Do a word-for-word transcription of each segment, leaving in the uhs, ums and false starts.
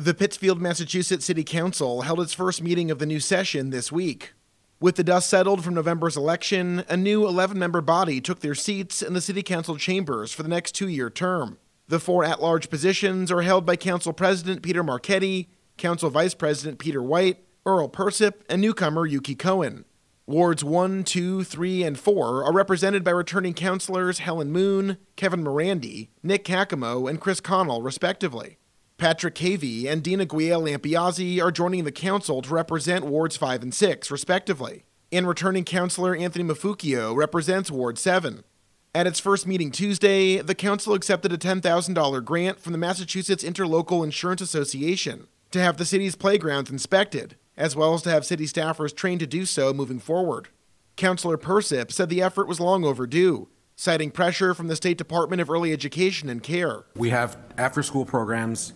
The Pittsfield, Massachusetts City Council held its first meeting of the new session this week. With the dust settled from November's election, a new eleven-member body took their seats in the City Council chambers for the next two-year term. The four at-large positions are held by Council President Peter Marchetti, Council Vice President Peter White, Earl Persip, and newcomer Yuki Cohen. Wards one, two, three, and four are represented by returning councilors Helen Moon, Kevin Morandi, Nick Kakamo, and Chris Connell, respectively. Patrick Cavey and Dina Guiel-Lampiazzi are joining the council to represent Wards five and six, respectively. And returning councilor Anthony Mafucchio represents Ward seven. At its first meeting Tuesday, the council accepted a ten thousand dollars grant from the Massachusetts Interlocal Insurance Association to have the city's playgrounds inspected, as well as to have city staffers trained to do so moving forward. Councilor Persip said the effort was long overdue, citing pressure from the State Department of Early Education and Care. We have after-school programs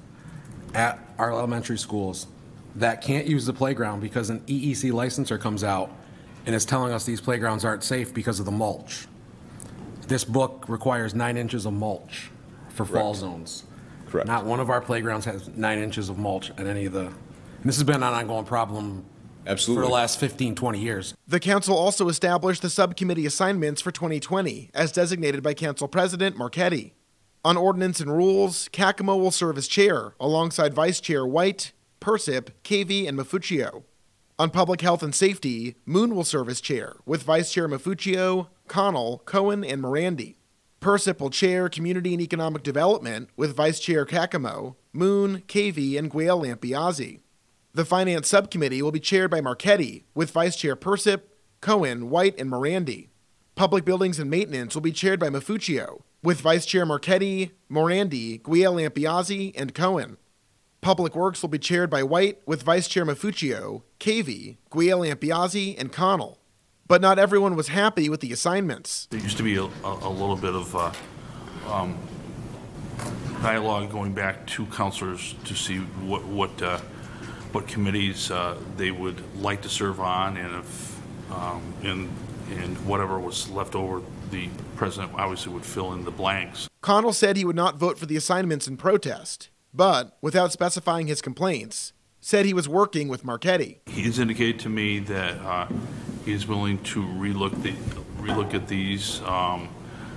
at our elementary schools that can't use the playground because an E E C licensor comes out and is telling us these playgrounds aren't safe because of the mulch. This book requires nine inches of mulch for Correct. fall zones. Correct. Not one of our playgrounds has nine inches of mulch at any of the, and this has been an ongoing problem Absolutely. for the last fifteen, twenty years. The council also established the subcommittee assignments for twenty twenty, as designated by Council President Marchetti. On Ordinance and Rules, Kakamo will serve as chair, alongside Vice Chair White, Persip, Cavey, and Mafucchio. On Public Health and Safety, Moon will serve as chair, with Vice Chair Mafucchio, Connell, Cohen, and Morandi. Persip will chair Community and Economic Development, with Vice Chair Kakamo, Moon, Cavey, and Guiel-Lampiazzi. The Finance Subcommittee will be chaired by Marchetti, with Vice Chair Persip, Cohen, White, and Morandi. Public Buildings and Maintenance will be chaired by Mafucchio, with Vice Chair Marchetti, Morandi, Guiel-Lampiazzi, and Cohen. Public Works will be chaired by White, with Vice Chair Mafucchio, Cavey, Guiel-Lampiazzi, and Connell. But not everyone was happy with the assignments. There used to be a, a, a little bit of uh, um, dialogue going back to councilors to see what what uh, what committees uh, they would like to serve on, and if um, and and whatever was left over, the president obviously would fill in the blanks. Connell said he would not vote for the assignments in protest, but, without specifying his complaints, said he was working with Marchetti. He's indicated to me that uh, he's willing to relook the relook at these um,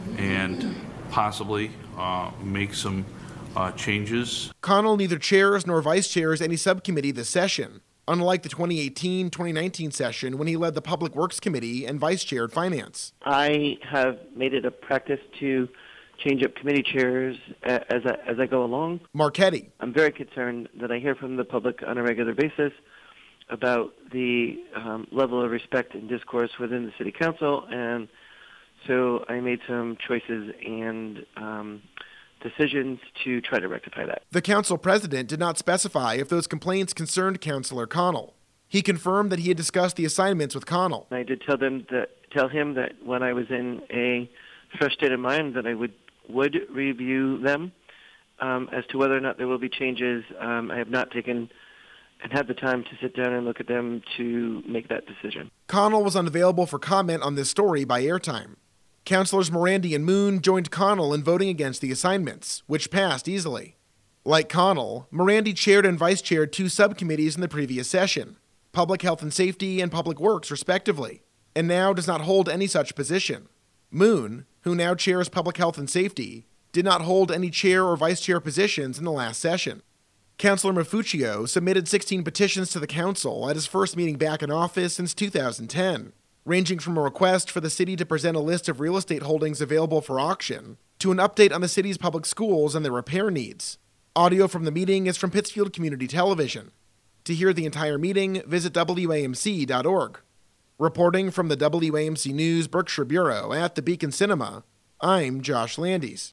and possibly uh, make some uh, changes. Connell neither chairs nor vice chairs any subcommittee this session, unlike the twenty eighteen twenty nineteen session when he led the Public Works Committee and vice-chaired Finance. I have made it a practice to change up committee chairs as I, as I go along. Marchetti. I'm very concerned that I hear from the public on a regular basis about the um, level of respect and discourse within the City Council, and so I made some choices and um, decisions to try to rectify that. The council president did not specify if those complaints concerned Councilor Connell. He confirmed that he had discussed the assignments with Connell. I did tell them that tell him that when I was in a fresh state of mind that I would would review them. Um, as to whether or not there will be changes, um, I have not taken and had the time to sit down and look at them to make that decision. Connell was unavailable for comment on this story by airtime. Councilors Morandi and Moon joined Connell in voting against the assignments, which passed easily. Like Connell, Morandi chaired and vice-chaired two subcommittees in the previous session, Public Health and Safety and Public Works, respectively, and now does not hold any such position. Moon, who now chairs Public Health and Safety, did not hold any chair or vice-chair positions in the last session. Councilor Mafucchio submitted sixteen petitions to the council at his first meeting back in office since two thousand ten, ranging from a request for the city to present a list of real estate holdings available for auction to an update on the city's public schools and their repair needs. Audio from the meeting is from Pittsfield Community Television. To hear the entire meeting, visit W A M C dot org. Reporting from the W A M C News Berkshire Bureau at the Beacon Cinema, I'm Josh Landis.